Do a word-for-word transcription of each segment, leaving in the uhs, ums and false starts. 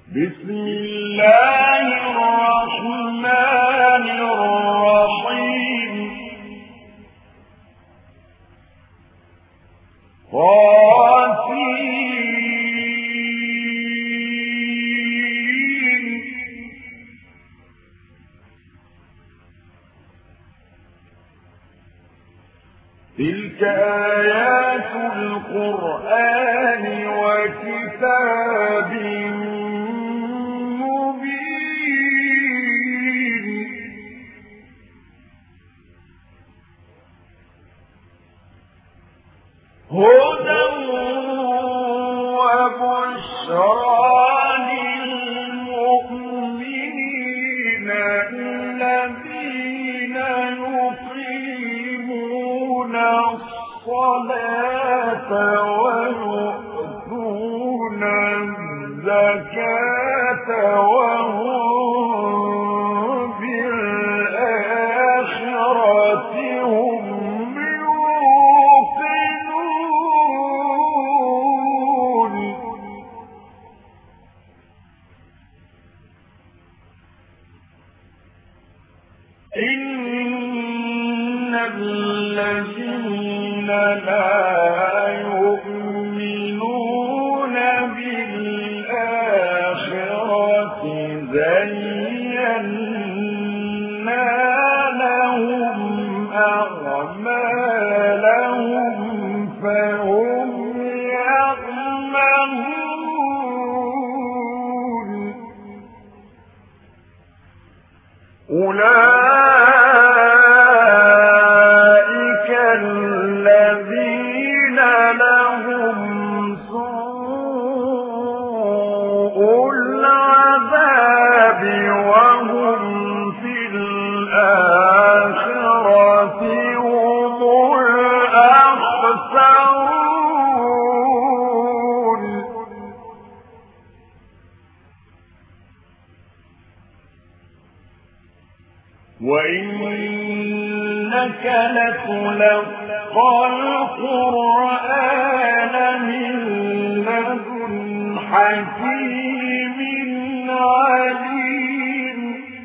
بسم الله الرحمن الرحيم طاسين تلك آيات القرآن وكتاب مبين هدى وبشرى للمؤمنين الذين يقيمون الصلاة ويؤتون الزكاة وهم بالآخرة هم يوقنون إن الذين لا يؤمنون بالآخرة زينا لهم أعمالهم فهم يعملون أولئك الذين لهم سوء العذاب وهم في الآخرة هم الأخسرون وإنك لتلقى القرآن من لدن حكيم عليم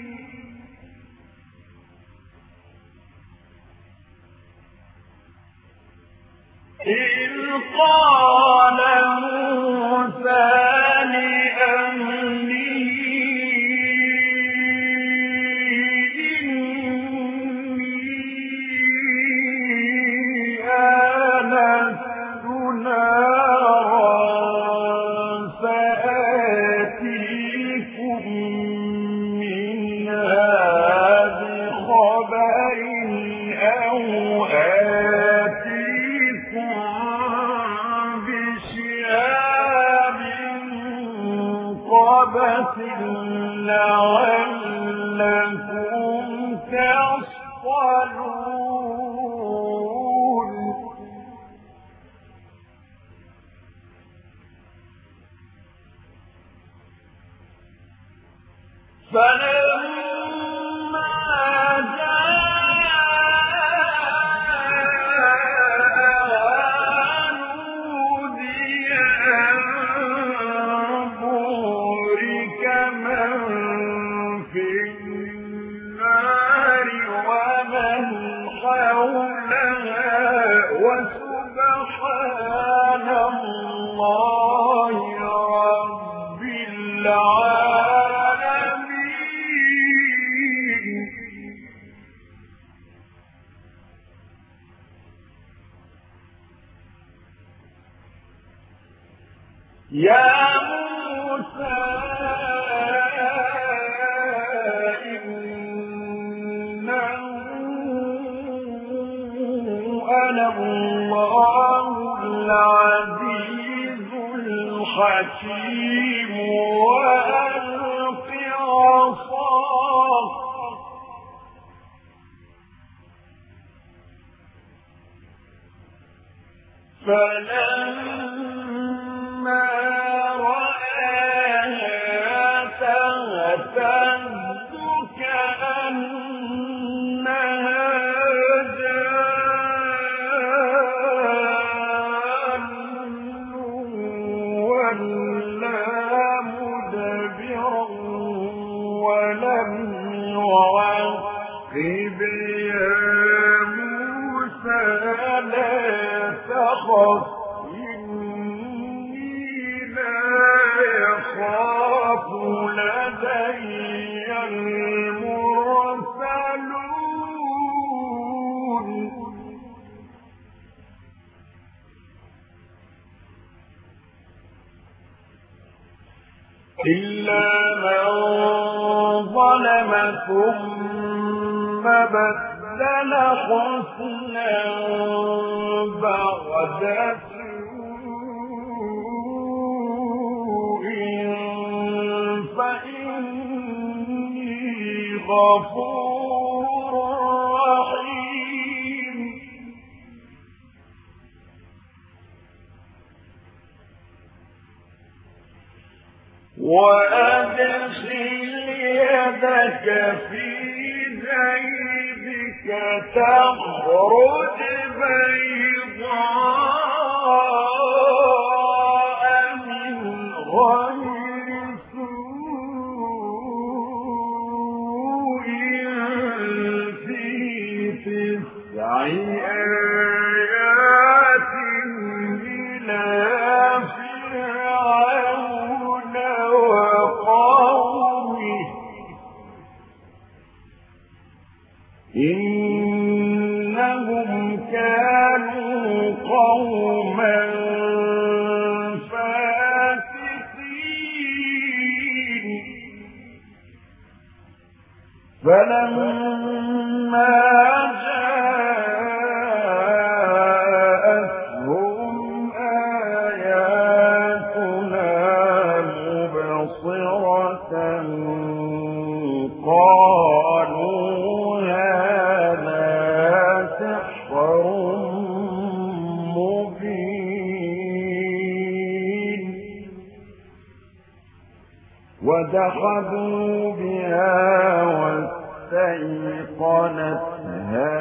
إذ قال موسى لأهله لعلكم تصطلون فلما جاء نودي أن بورك من في النار ومن حولها وسبحان الله رب العالمين يا موسى إنه أنا الله العزيز الحكيم وألق عصاك فلما رآها تهتز كأنها جان ولا مدبرا وارتقب يا موسى لا تخف إني لا يخاف لدي المرسلون إلا من ظلم ثم بدل حسنا بعد سوء فإني غفور رحيم وأدخل يدك في جيبك تخرج بيضاء من غير سوء في تسع آيات إلى فرعون وقومه إنهم كانوا قوما فاسقين فلما جاءتهم آياتنا مبصرة قالوا هذا سحر مبين ودخلوا بها واستيقنتها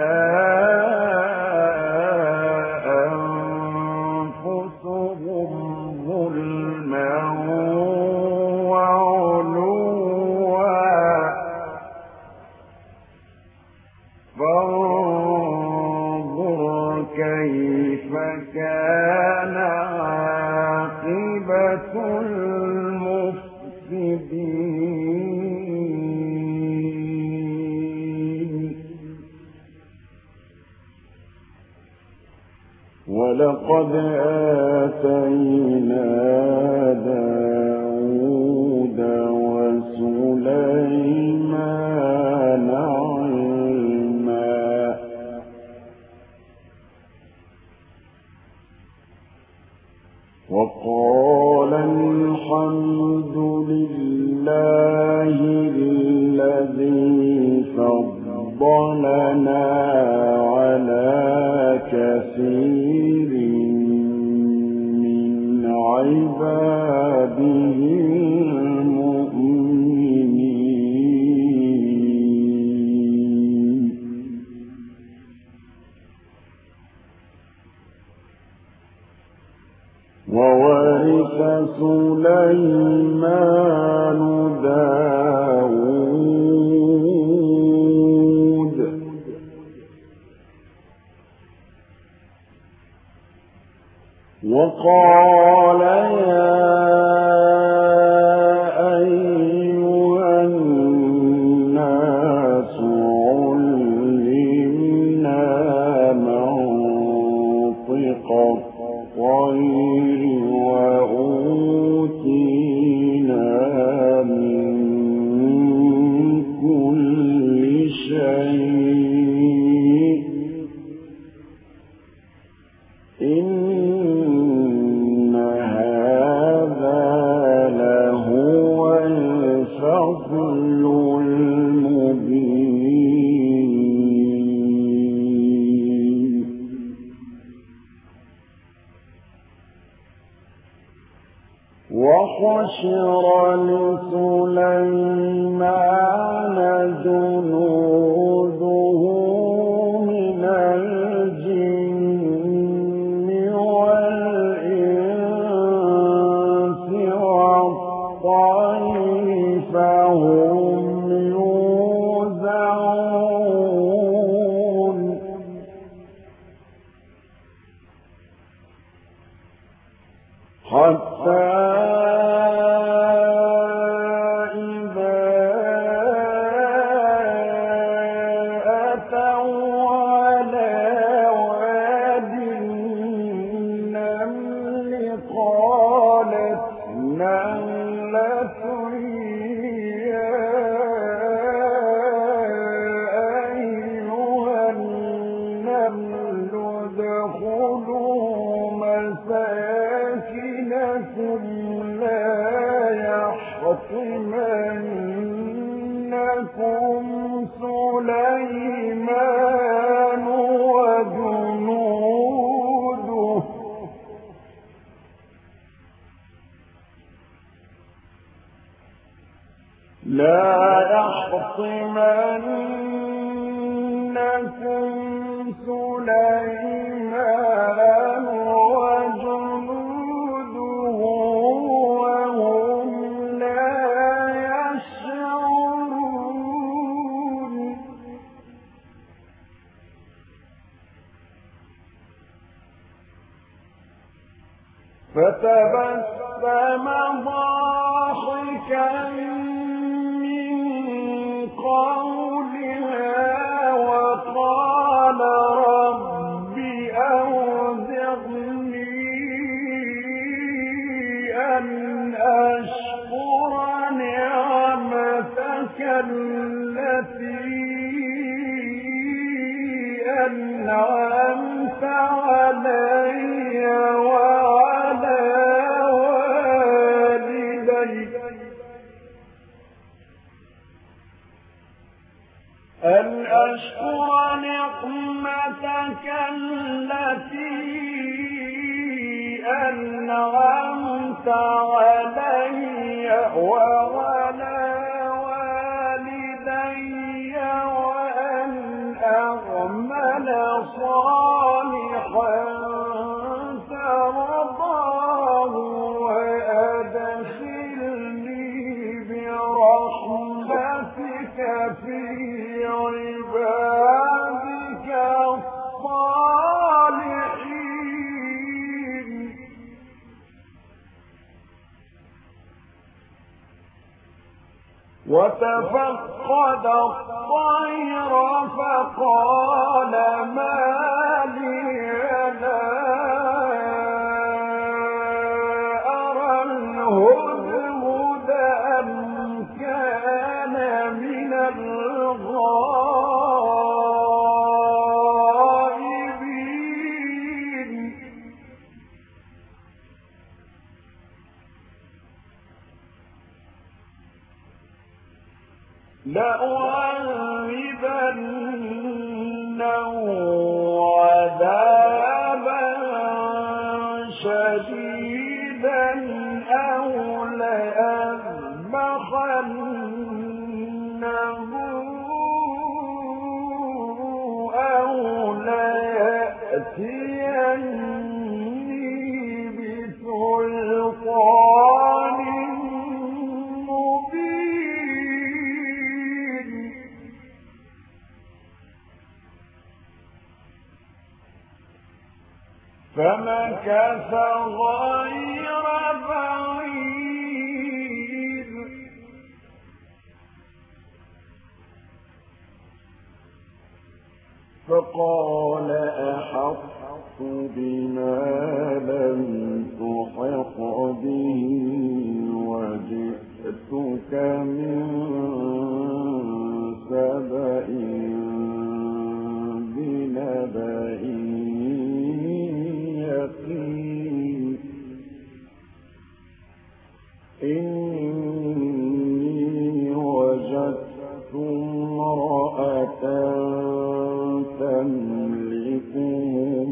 أنفسهم ظلما وعلوا فانظر كيف كان عاقبة المفسدين ولقد آتينا داود وسليمان علما وقال الحمد لله الذي فضلنا على كثير من عباده المؤمنين وورث سليمان داود وقال يا أيها الناس علمنا منطق الطير وأوتينا من كل شيء إن هذا لهو الفضل المبين وحشر لسليمان جنوده من الجن والإنس والطير فهم يوزعون حتى سليمان وجنوده لا يحطمنكم سليمان وجنوده وهم لا يشعرون فتبسم ضاحكا من قولها وقال رب أوزعني أن أشكر نعمتك التي أنعمت علي وعلى والدي أن أشكر نعمتك التي أنعمت علي وعلى والدي وأن أعمل صالحا ترضاه وأدخلني برحمتك في عبادك الصالحين وتفقد الطير فقال ما لي لا أرى الهدهد أم كان من الغائبين لأعذبنه عذابا شديدا أو لأذبحنه أو ليأتيني بسلطان فمكث غير بعيد فقال أحطت بما لم تحط به وجئتك من سبأ بنبأ إني وجدت امرأة تملكهم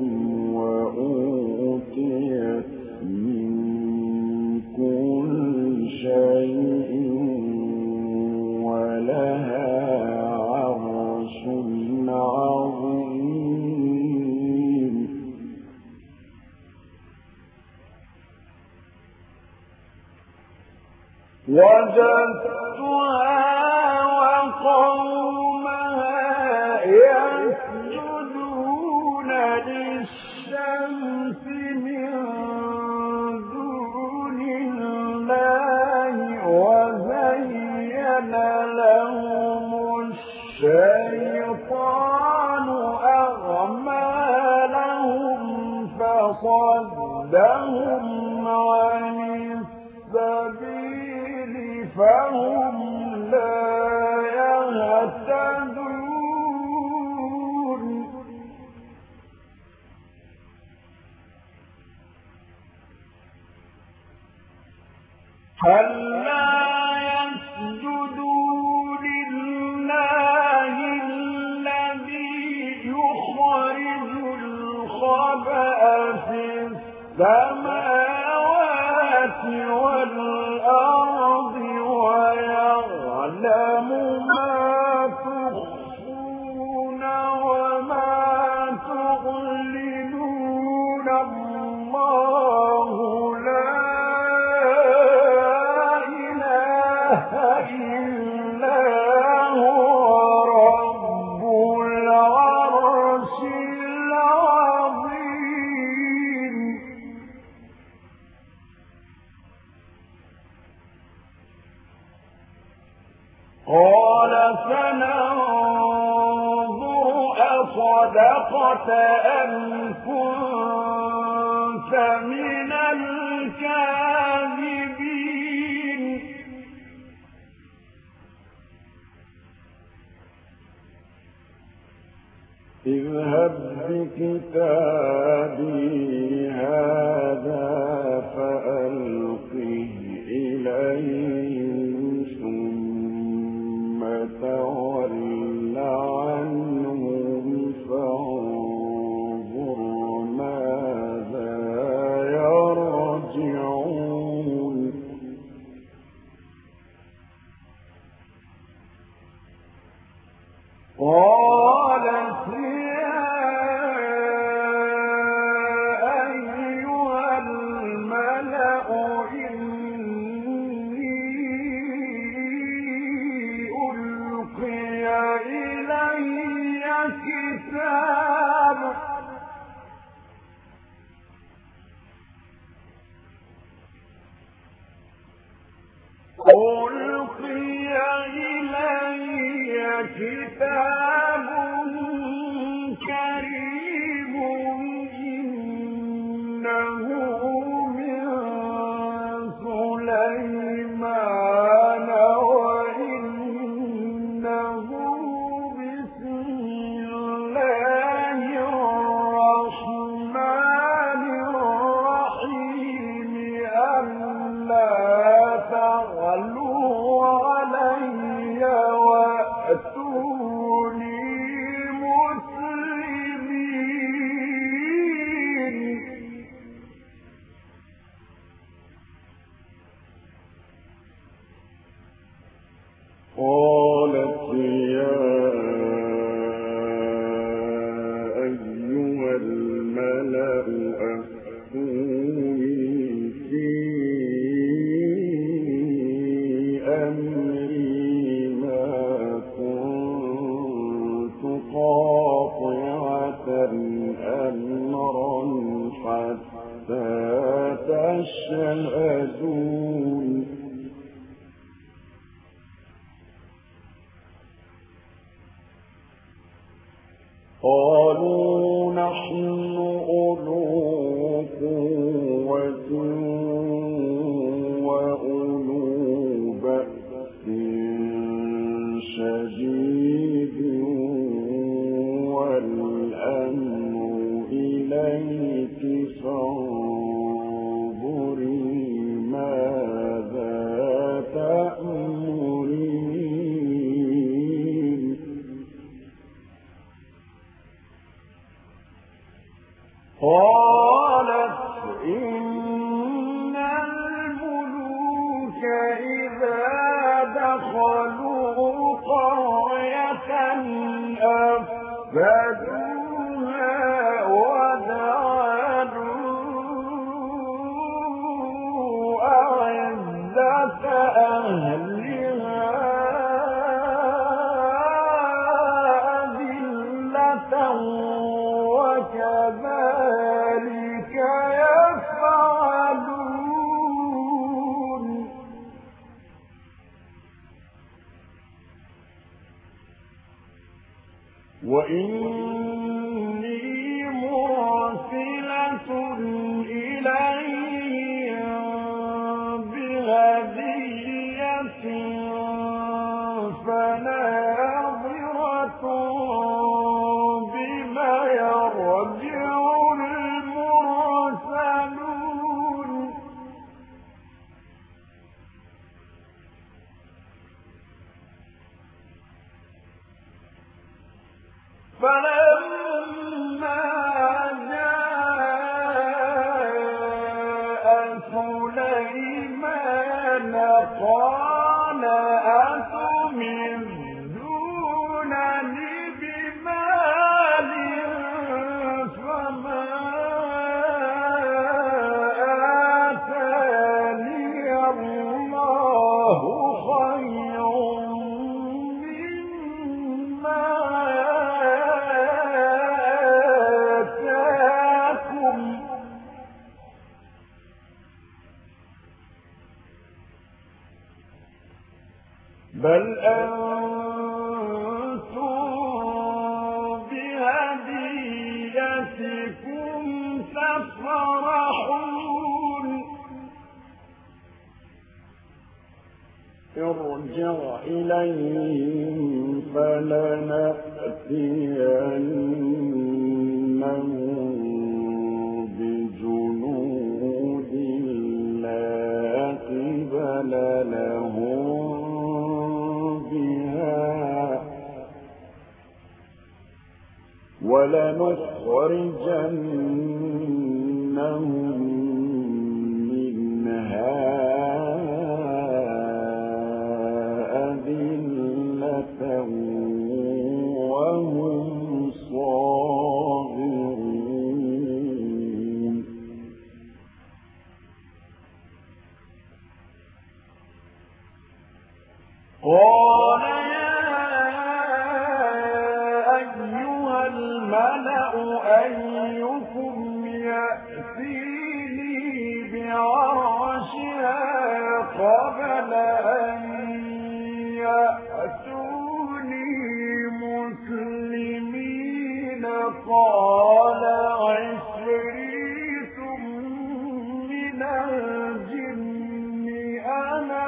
وأوتيت من كل شيء ولها عرش عظيم وجدتها وقومها يسجدون للشمس من دون فهم لا يهتدون ألا يسجدوا لله الذي يخرج الخبأ في السماوات والأرض ويعلم ما تخفون وما تعلنون الله لا إله إلا هو رب العرش العظيم قال سننظر أصدقت أم كنت من الكاذبين اذهب بكتابي هذا فألقه إليهم ثم تول عنهم فانظر ماذا يرجعون قالت يا أيها الملأ إني ألقي إلي كتاب ألقي إلي كتاب كريم إنه من سليمان وإنه بسم الله الرحمن الرحيم ألا تعلوا علي وأتوني مسلمين قالت يا أيها الملأ أفتوني في أمري ما كنت قاطعة أمرا حتى تشهدون قالوا نحن أولو قوة وأولو بأس شديد والأمر إليك فانظري ماذا تأمرين قالت إن الملوك إذا دخلوا قرية أفسدوها وجعلوا أعزة أهلها أذلة وكذلك يفعلون وإني مرسلة إليهم بهدية فناظرة بما يرجع المرسلون فلما جاء سليمان قال أتمدونني بمال فما آتاني الله خير مما آتاكم بل أنتم بهديتكم تفرحون ارجع إليهم فلنأتينهم بجنود لا قبل لهم ولنخرجنهم منها أذلة وهم صاغرون قال الملأ أيكم يأتيني بعرشها قبل أن يأتوني مسلمين قال عفريت من الجن أنا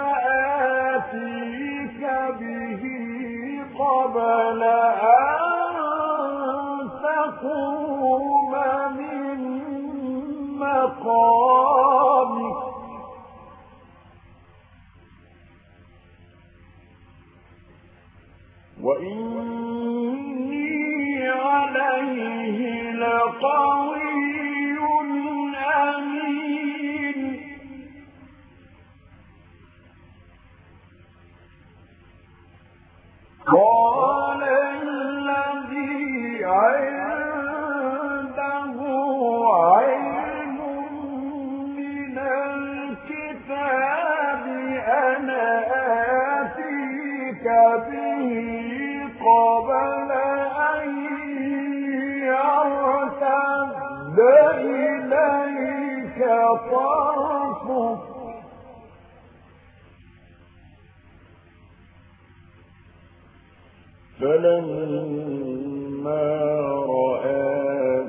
آتيك به قبل أن تقوم من مقامك وإني عليه لقوي أمين قال الذي عنده علم من الكتاب أنا آتيك به قبل أن يرتد إليك طرفك فلما رآه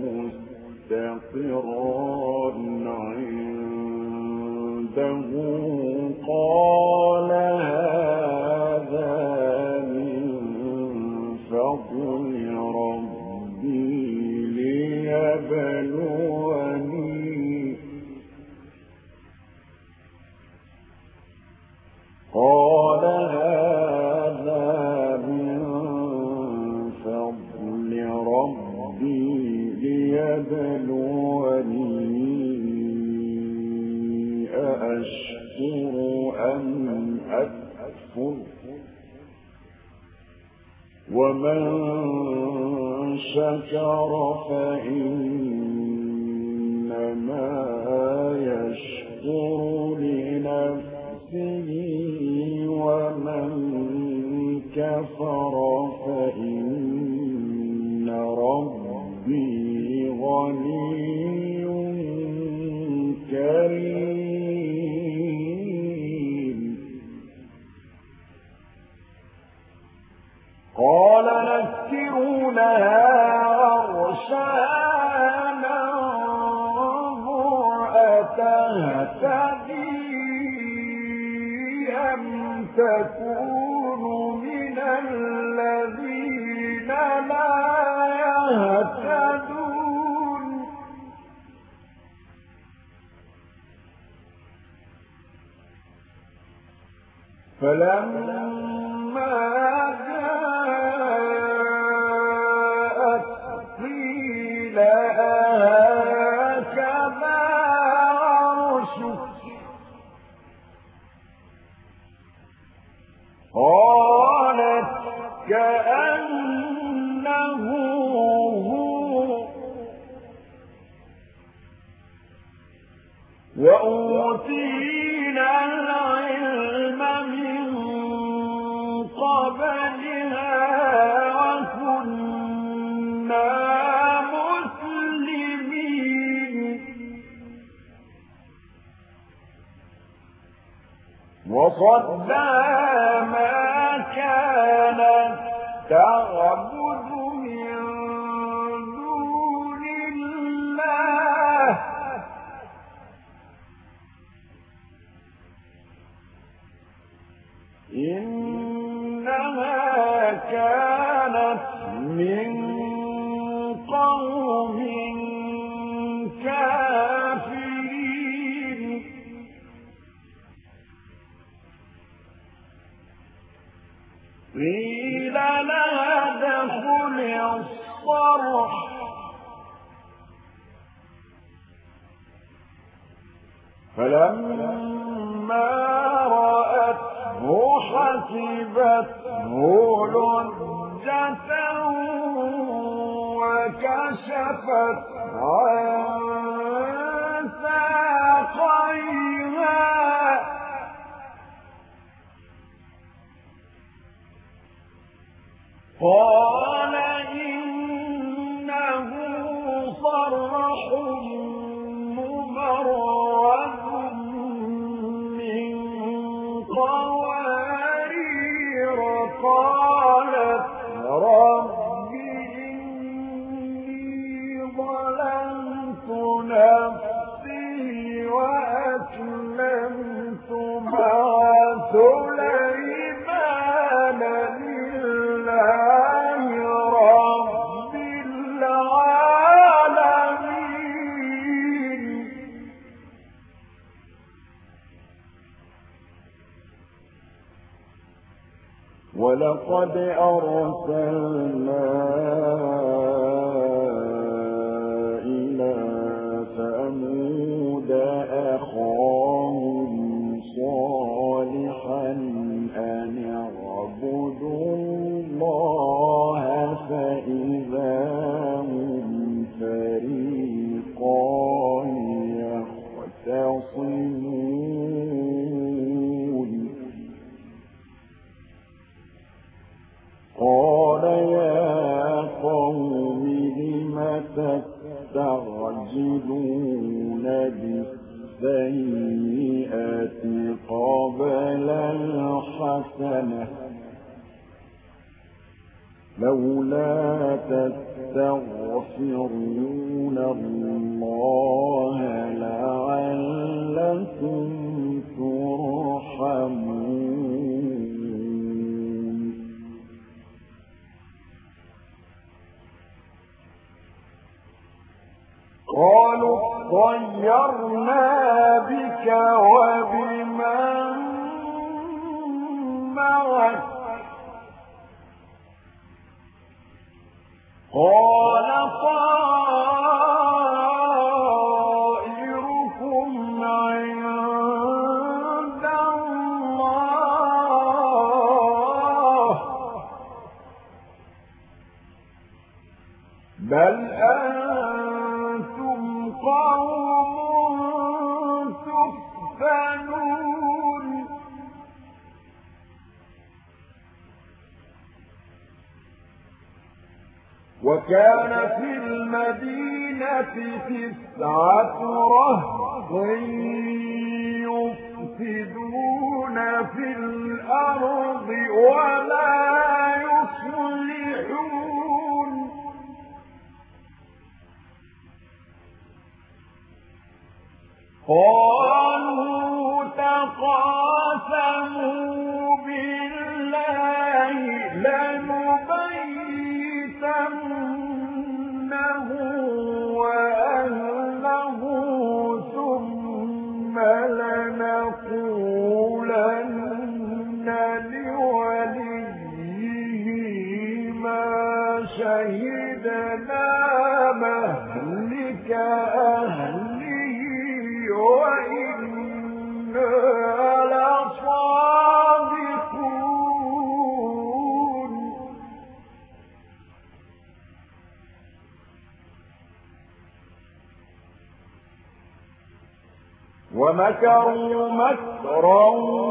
مستقرا عنده قال هذا من فضل ربي ليبلوني قال هذا من فضل ربي ليبلوني أأشكر أم أكفر ومن شكر فإنما يشكر لنفسه ومن كفر فإن ربي غني كريم قال نكروا لها عرشها ننظر أتهتدي أم تكون من الذين لا يهتدون فلما جاءت قيل هكذا عرشك قالت كأنه هو وأوتينا العلم من قبلها وكنا مسلمين وصدها ما كانت تعبد من دون الله إنها كانت من قوم كافرين قيل لها ادخل الصرح فلما رأته حسبته لجة وكشفت عن ساقيها قال إنه صرح ممرد من قوارير قالت رب إني ظلمت نفسي وأسلمت مع سليمان لله رب العالمين ولقد أرسلنا إلى ثمود أخاهم صالحا أن اعبدوا الله فإذا هم فريقان يختصمون قال يا قوم لم تستعجلون بالسيئة قبل الحسنة لولا تستغفرون الله لعلكم ترحمون قالوا اطيرنا بك وبمن معك قال طائركم عند الله بل أنتم قوم تفتنون وكان في المدينة تسعة رهط يفسدون في الأرض ولا يصلحون قالوا تقاسموا بالله شهدنا مهلك أهله وإنا لصادقون ومكروا مكرا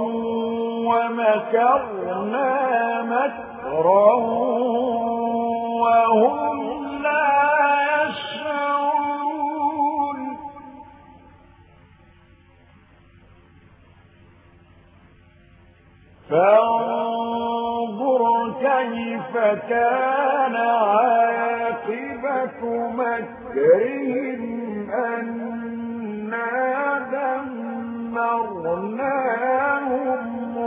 ومكرنا مكرا وهم لا يشعرون فانظر كيف كان عاقبة مكرهم أنا دمرناهم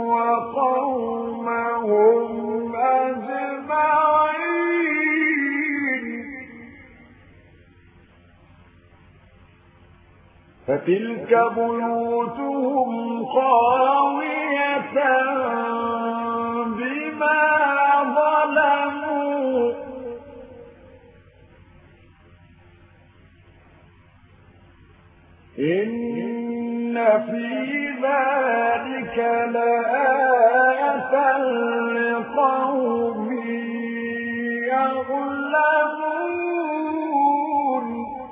وقومهم أجمعين فتلك بيوتهم خاوية بما ظلموا إن في ذلك لآية لقوم يعلمون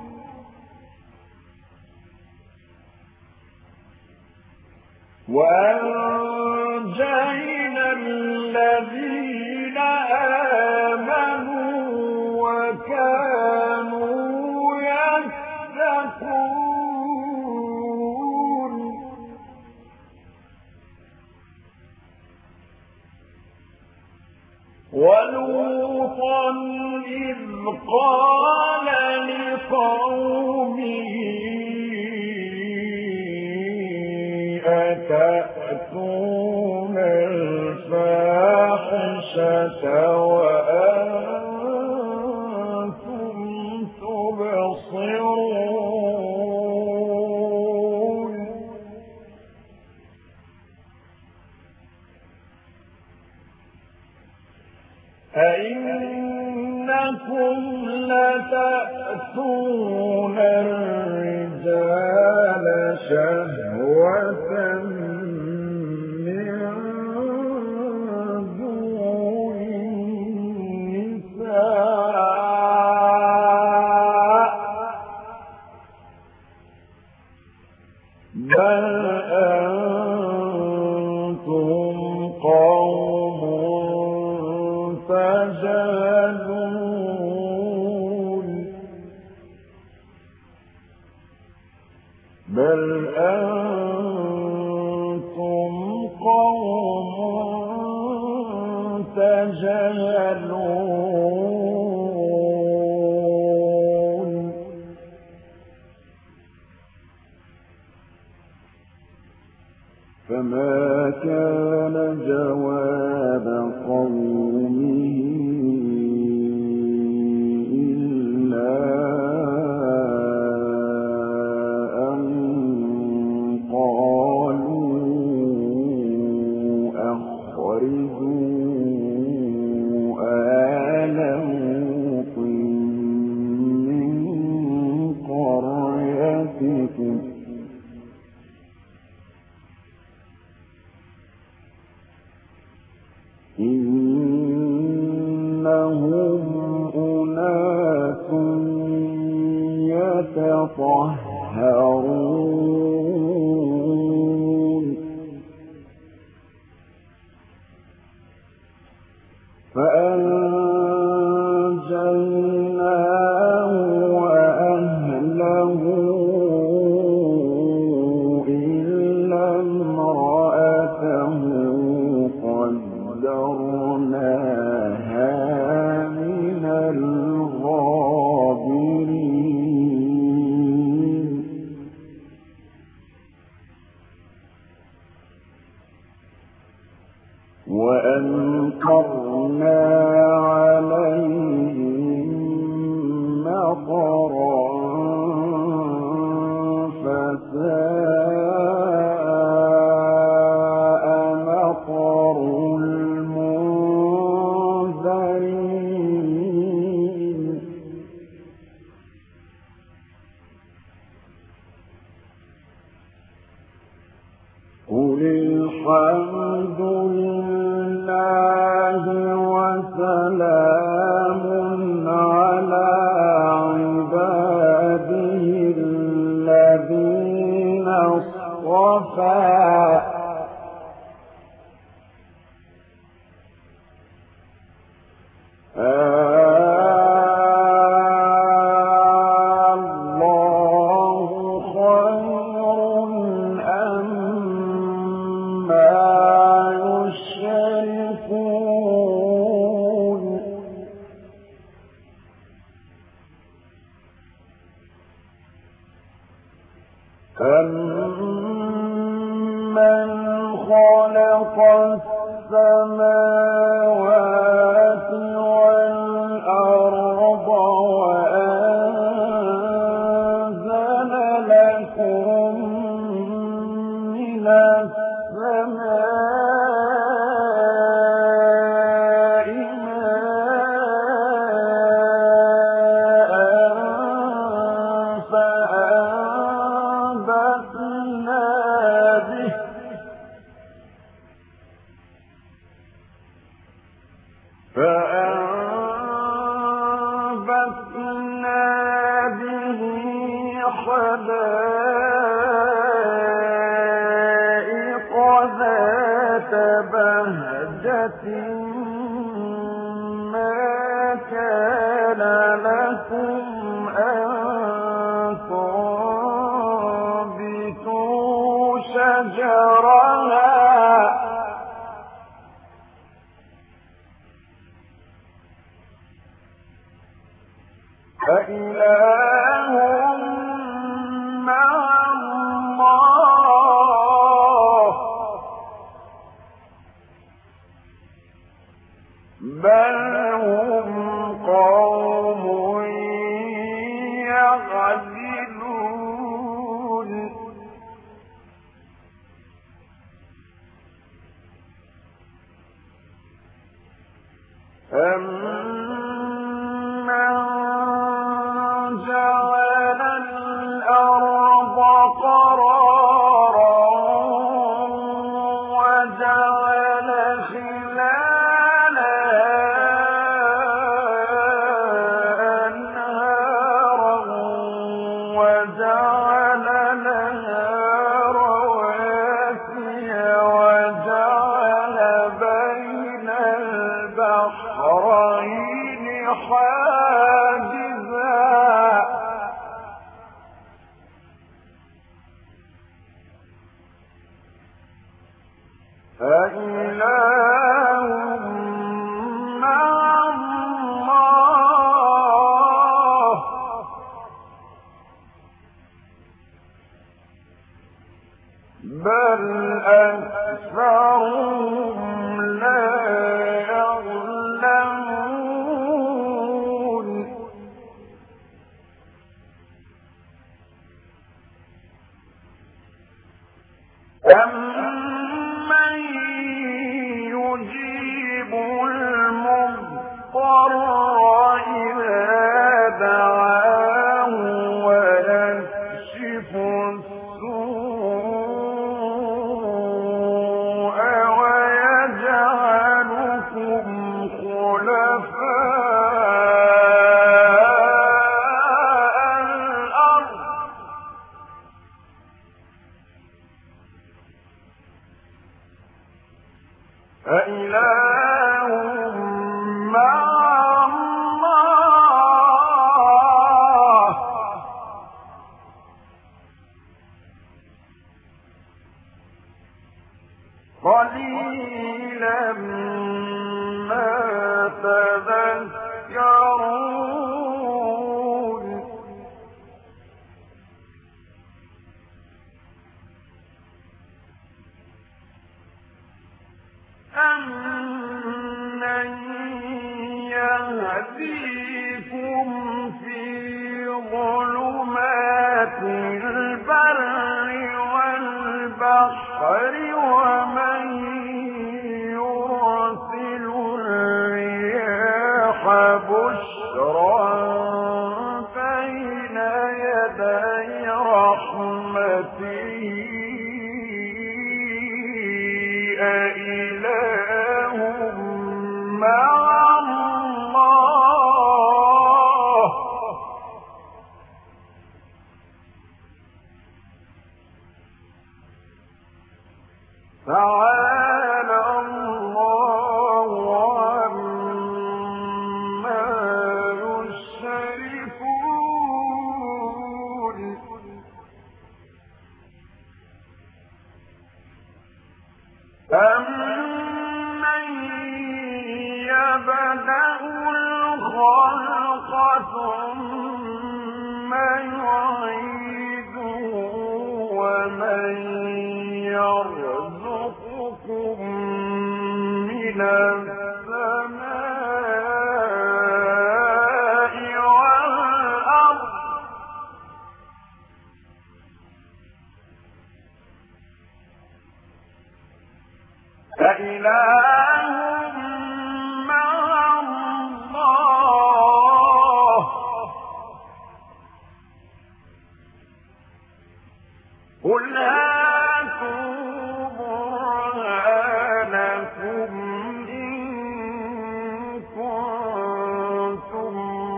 وأنجينا الذين آمنوا وكانوا يتقون ولوطا إذ قال لقومه أتأتون الفاحشة وأنتم تبصرون أئنكم لتأتون الرجال شهوة من دون النساء بل أنتم قوم تجهلون بل أنتم قوم تجهلون فما كان جواب قومه إلا أن قالوا أخرجوا آل لوط من قريتكم إنهم أناس يتطهرون فأنجيناه وأهله إلا امرأته قدرناها من الغابرين وأمطرنا عليهم مطرا فساء مطر المنذرين السماوات والأرض وأنزل لكم من السماء ماء فأنبتنا به فأنبتنا به حدائق ذات بهجة ما كان لكم أن تنبتوا شجرها فإله مع الله بل هم قوم يعدلون أَمَّنْ جَعَلَ الْأَرْضَ قَرَارًا وَجَعَلَ خِلَالَهَا أَنْهَارًا وَجَعَلَ لَهَا رَوَاسِيَ وَجَعَلَ بَيْنَ الْبَحْرَيْنِ حاجزا فإله مع الله بل أكثرهم لا يعلمون أَمَّن يُجِيبُ الْمُضْطَرَّ إِذَا دَعَاهُ وَيَكْشِفُ السُّوءَ وَيَجْعَلُكُمْ خُلَفَاءَ الْأَرْضِ فإله مع الله قليلا ما تذكرون أَمَّن يَهْدِيكُمْ فِي ظُلُمَاتِ الْبَرِّ وَالْبَحْرِ وَمَن يُرْسِلُ الرِّيَاحَ بُشْرًا بَيْنَ يَدَيْ رَحْمَتِهِ أَإِلَٰهٌ مَّعَ اللَّهِ تَعَالَى اللَّهُ عَمَّا يُشْرِكُونَ أَمَّن يَبْدَأُ الْخَلْقَ ثُمَّ يُعِيدُهُ وَمَن يَرْزُقُكُم من السماء والأرض أإله مع الله قل هاتوا برهانكم إن كنتم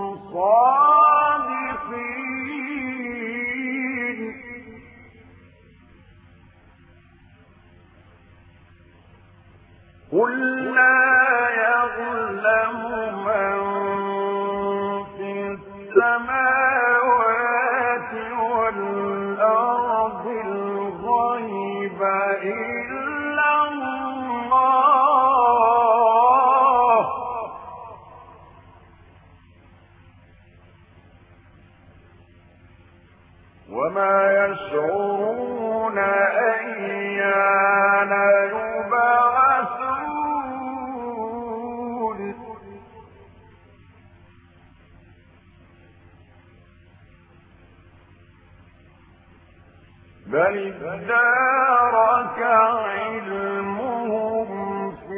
صادقين قل لا يظلم من في السماوات والأرض الغيب إلا الله وما يشعرون أيان يبعثون بل ادارك علمهم في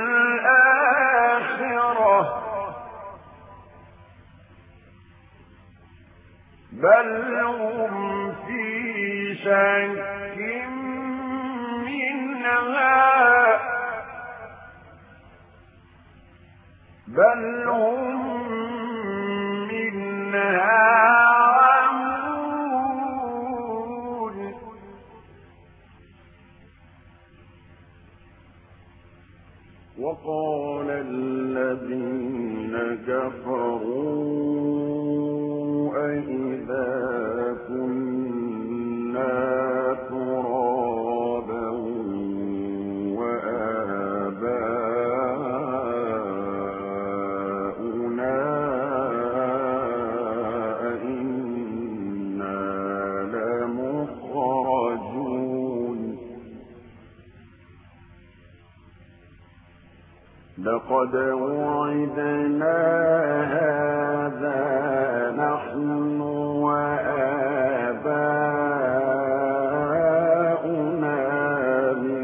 الآخرة بل هم في شك منها بل هم منها عمون وقال الذين كفروا أإذا كنا ترابا وآباؤنا أئنا لمخرجون لقد وعدنا هذا نحن وآباؤنا من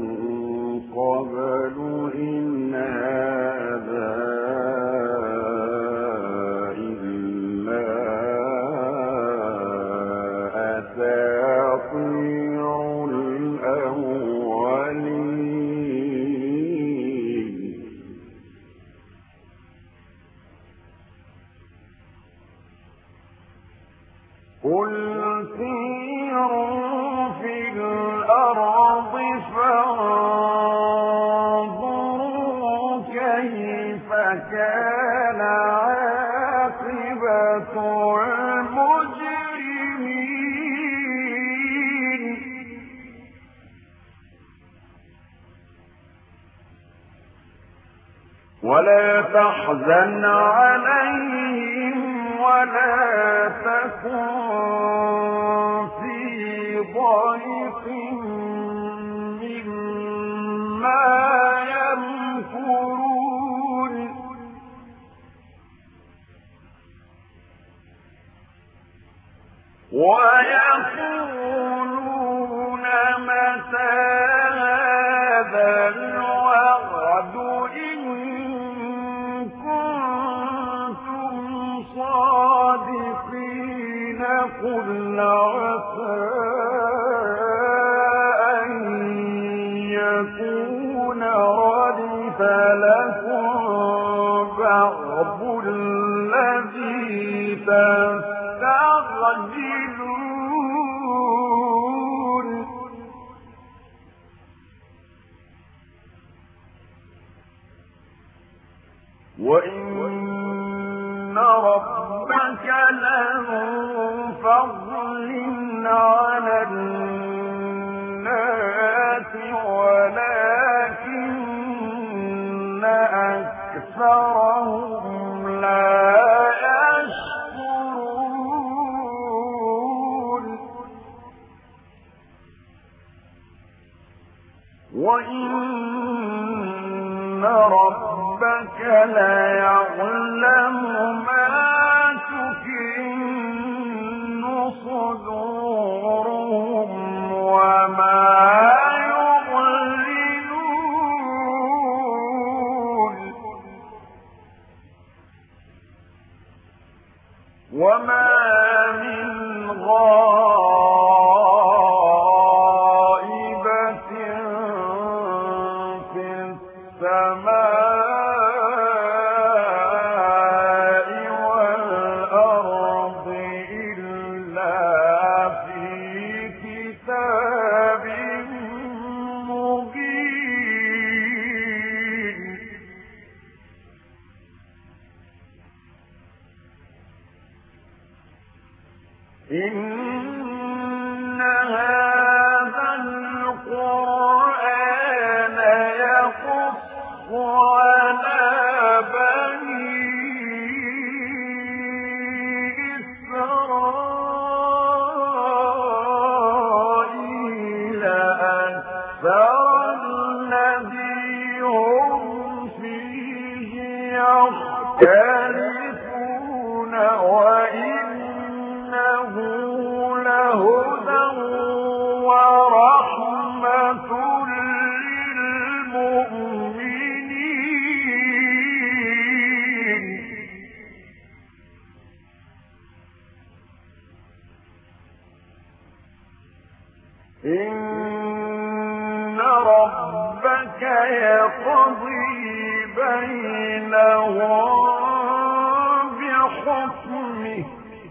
قبل إن هذا إلا أساطير الأولين قل سيروا في الأرض فانظروا كيف كان عاقبة المجرمين ولا تحزن عليهم ولا تكن في ضيق مما يمكرون ويقولون متى هذا الوعد إن كنتم صادقين قل عسى أن يكون ردف لكم بعض الذي تستعجلون وإن ربك لذو فضل على الناس ولكن أكثرهم لا يشكرون وإن ربك ليعلم ما تكن صدورهم وما يعلنون وما من غائبة في السماء والأرض إلا في كتاب مبين إن هذا القرآن يقص على بني إسرائيل أكثر الذي هم فيه يختلفون وإنه لهدى ورحمة للمؤمنين إن ربك يقضي بينهم بحكمه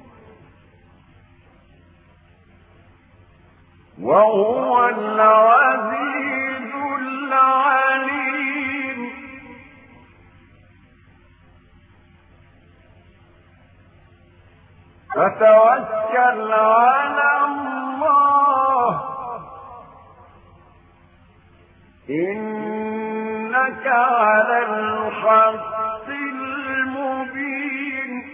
وهو العزيز العليم فتوكل على الله إنك على الحق المبين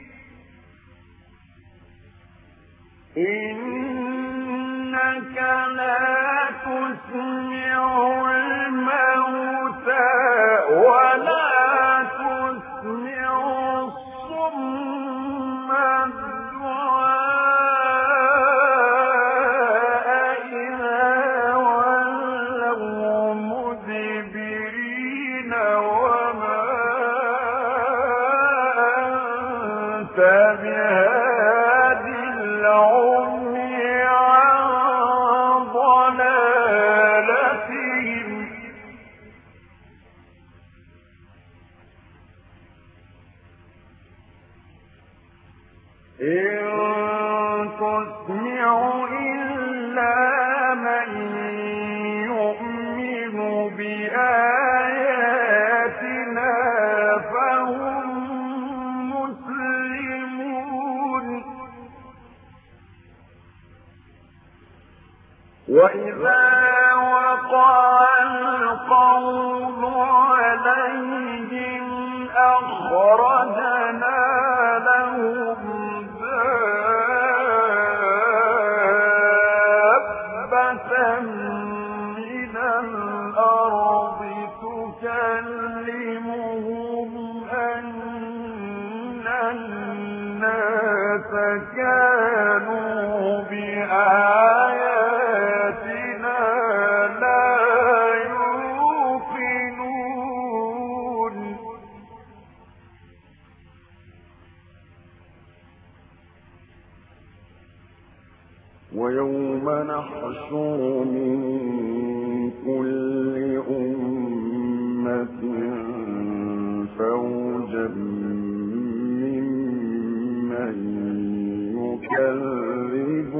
إنك لا تسمع الموتى ولا تسمع الصم الدعاء إذا ولوا مدبرين وما أنت بهادي العمي عن ضلالتهم إن تسمع إلا من يؤمن بآياتنا فهم مسلمون وإذا وقع القول عليهم أخرجنا لهم دابة من الأرض تكلمهم أن الناس كانوا بآياتنا لا يوقنون ويوم نحشر من كل أمة فوجا ممن يكذب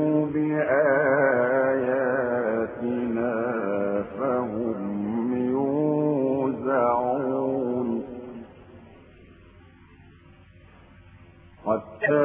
بآياتنا فهم يوزعون حتى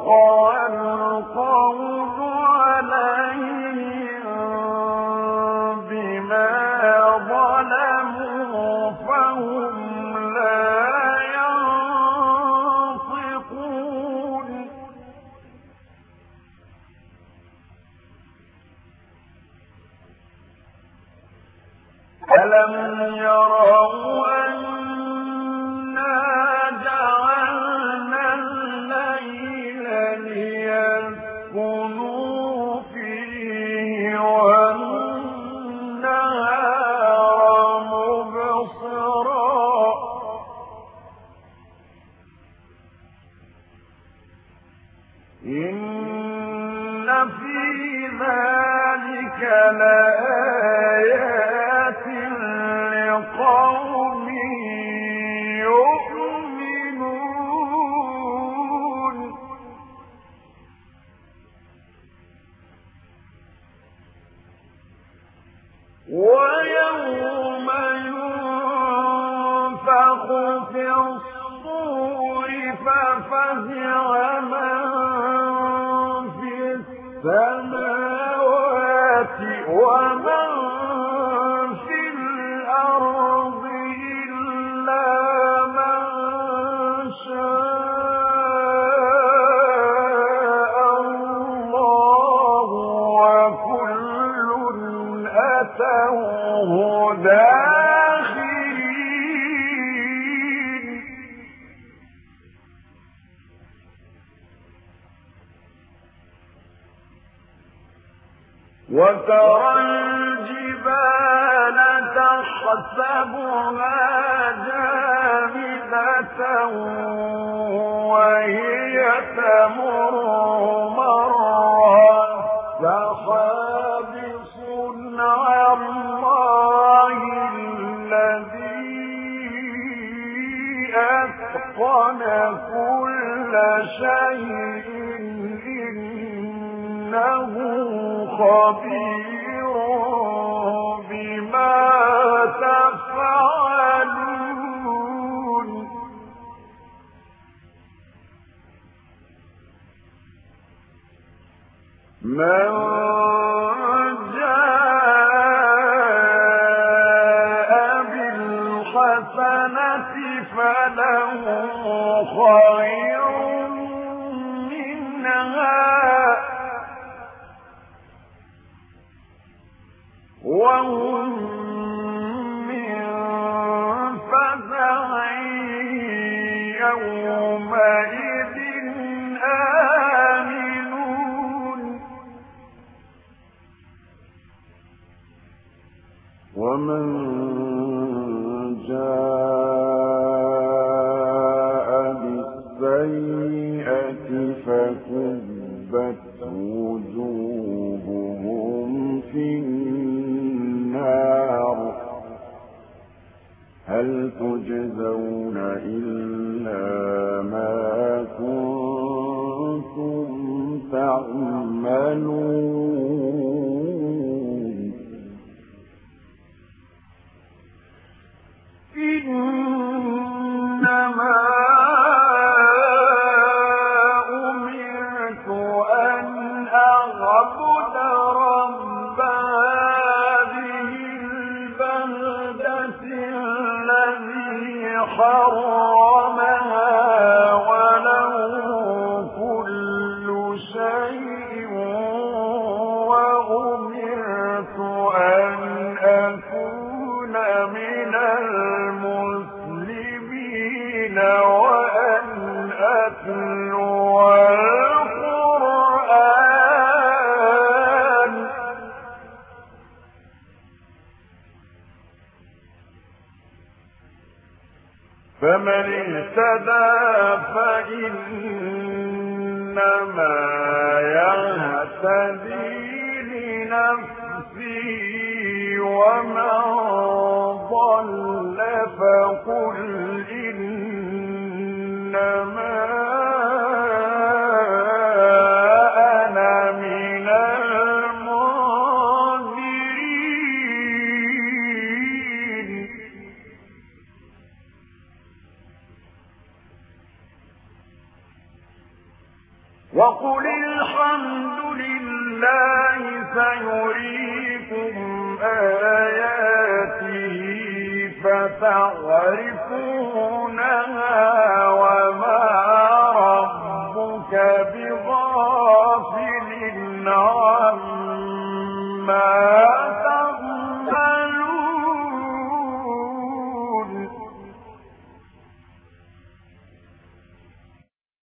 ووقع القول عليهم بما ظلموا فهم لا ينطقون ألم يروا أنا جعلنا الليل ليسكنوا فيه والنهار مبصرا إن في ذلك لآيات لقوم يؤمنون ويوم ينفخ في الصور ففزع من في السماوات ومن في الأرض إلا من شاء الله وكل أتوه داخرين وترى الجبال تحسبها جامدة وهي تمر مر السحاب صنع الله الذي أتقن كل شيء إنه خبير بما تفعلون من جاء بالحسنة فله خير منها وهم من فزع يومئذ آمنون ومن جاء بالسيئة فكبت وجوههم في النار هل تجزون إلا ما كنتم تعملون إنما أمرت أن أعبد رب هذه البلدة الذي حرمها وله كل شيء وأمرت أن أكون من المسلمين وأن أتلو القرآن فمن اهتدى فإنما يهتدي لنفسه ومن ضل فقل إنما أنا من المنذرين وقل الحمد لله سيريكم آياته فتعرفونها وما ربك